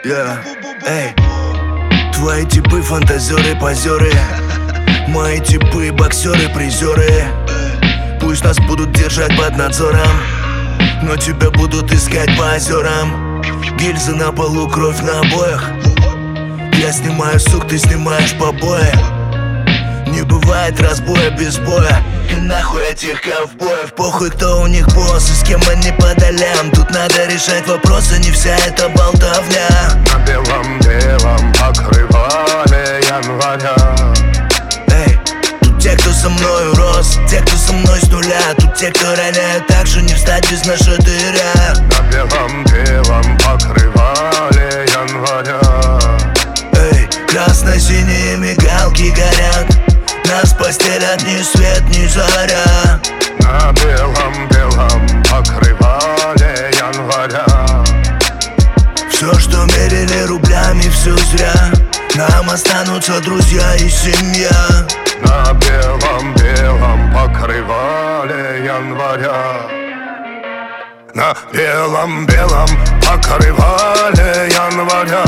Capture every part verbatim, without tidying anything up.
Yeah. Эй, твои типы фантазеры, позеры. Мои типы боксеры, призеры. Пусть нас будут держать под надзором, но тебя будут искать по озерам. Гильзы на полу, кровь на обоях. Я снимаю сук, ты снимаешь побои. Не бывает разбоя без боя. И нахуй этих ковбоев. Похуй, кто у них босс и с кем они по долям. Тут надо решать вопросы, не вся эта болтовня. На белом-белом покрывале января. Эй, тут те, кто со мною рос, те, кто со мной с нуля. Тут те, кто роняют так же, не встать без нашатыря. На белом-белом покрывале января. Эй, красно-синие мигалки горят. Нас постелят ни свет, ни заря. На белом-белом покрывале января. Все, что мерили рублями, все зря. Нам останутся друзья и семья. На белом-белом покрывале января. На белом-белом покрывале января.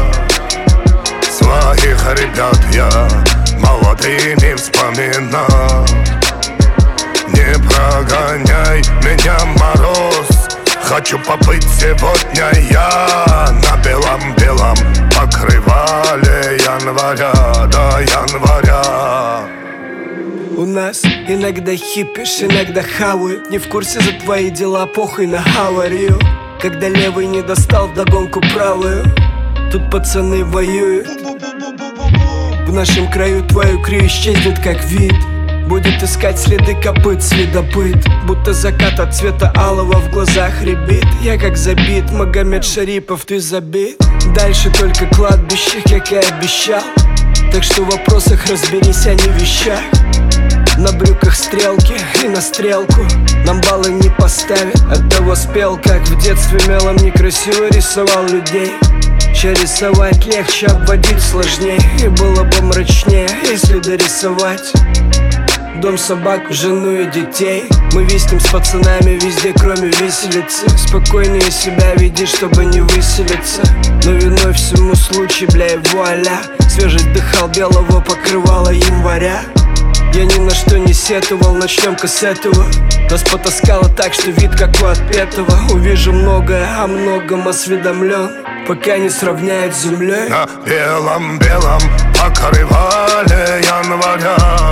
Своих ребят я молодыми вспоминал. Не прогоняй меня, мороз. Хочу побыть сегодня я на белом-белом покрывале января, до января. У нас иногда хипишь, иногда хавают. Не в курсе за твои дела, похуй на аварию. Когда левый не достал вдогонку правую, тут пацаны воюют. В нашем краю твою крию исчезнет как вид. Будет искать следы копыт следопыт. Будто закат от цвета алого в глазах рябит. Я как забит, Магомед Шарипов, ты забит. Дальше только кладбище, как и обещал. Так что в вопросах разберись, а не в вещах. На брюках стрелки и на стрелку нам баллы не поставят. Оттого спел, как в детстве мелом некрасиво рисовал людей. Че рисовать легче, обводить сложнее. И было бы мрачнее, если дорисовать дом, собак, жену и детей. Мы виснем с пацанами везде, кроме виселицы. Спокойнее себя веди, чтобы не выселиться. Но виной всему случай, бля, и вуаля. Свежесть дыхал белого покрывала января. Я ни на что не сетовал, начнем-ка с этого. Нас потаскало так, что вид как у отпетого. Увижу многое, о многом осведомлен, пока не сравняют с землей. На белом-белом покрывале января.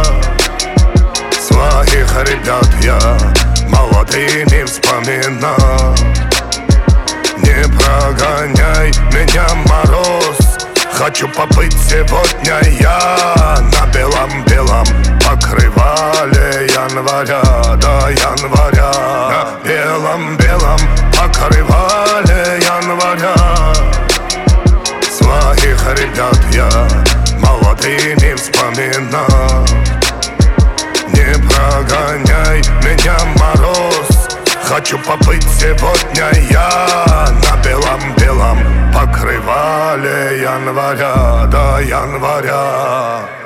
Своих ребят я молодыми вспоминал. Не прогоняй меня, мороз. Хочу побыть сегодня я на белом-белом покрывале января, до января. На белом-белом покрывале января. Своих ребят я молодыми вспоминал. Не прогоняй меня, мороз. Хочу побыть сегодня я на белом-белом покрывале января, до января.